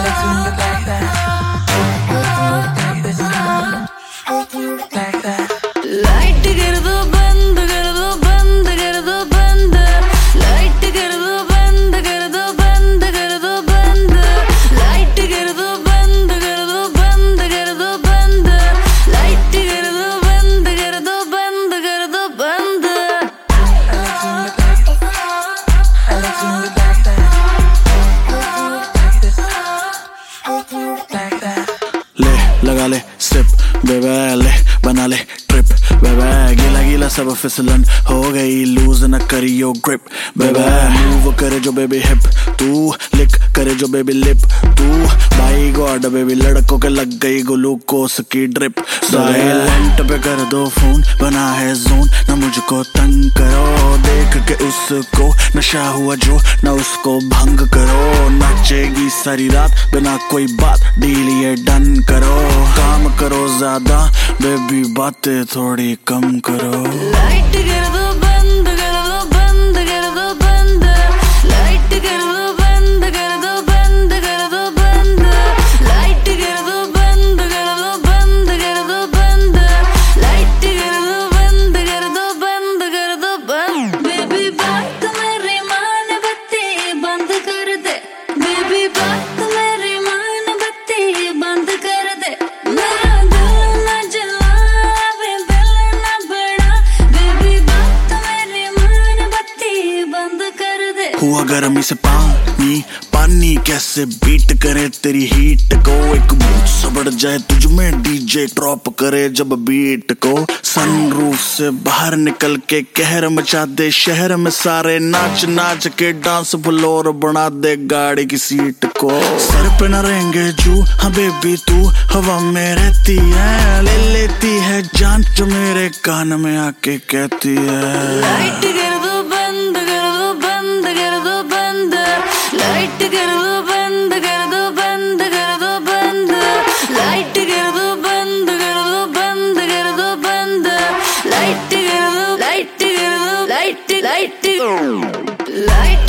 Light कर दो बंद कर दो बंद कर दो बंद, लाइट कर दो बंद कर दो बंद कर दो बंद, लाइट कर दो बंद कर दो बंद कर दो बंद, लाइट कर दो बंद कर दो बंद कर दो बंद। ले लगा ले सिप बेबे, ले बना ले ट्रिप बेबे, गीला गीला सब फिसलन हो गई, लूज न करियो ग्रिप बेबे, मूव करे जो बेबी हिप, तू लिक करे जो बेबी लिप, तू बाई गॉड बेबी लड़कों के लग गई ग्लूकोस की ड्रिप। साइलेंट पे कर दो फोन, बना है जोन, न मुझको तंग करो, देख के उसको नशा हुआ जो न उसको भंग करो, नाचेगी सारी रात बिना कोई बात, डील ये डन करो, काम करो ज्यादा बेबी बातें थोड़ी कम करो। लाइट कर दो बंद कर दो बंद कर दो बंद, लाइट कर दो बंद कर दो बंद कर दो बंद, लाइट कर दो बंद कर दो बंद कर दो बंद, लाइट कर दो बंद कर दो बंद कर दो बंद। बेबी बात मेरी मान बत्ती बंद कर दे, बेबी बात मेरी मान बत्ती बंद कर दे, मेरा दिल ना जलावे दिल ना बड़ा, बेबी बात मेरी मान बत्ती बंद कर दे। हुआ गर्मी से पानी पानी कैसे बीट करे तेरी हीट को, एक बूथ सा बढ़ जाए तुझ में डीजे ड्रॉप करे जब बीट को, सनरूफ से बाहर निकल के कहर मचा दे शहर में सारे, नाच नाच के डांस फ्लोर बना दे गाड़ी की सीट को, सर पे न रहेंगे जू हाँ बेबी तू हवा में रहती है, ले लेती है जान जो मेरे कान में आके कहती है। लाइट कर दो बंद कर दो बंद कर दो बंद, लाइट कर दो बंद कर दो बंद कर दो बंद, लाइट कर दो बंद कर दो बंद कर दो बंद, लाइट कर दो लाइट कर दो लाइट लाइट लाइट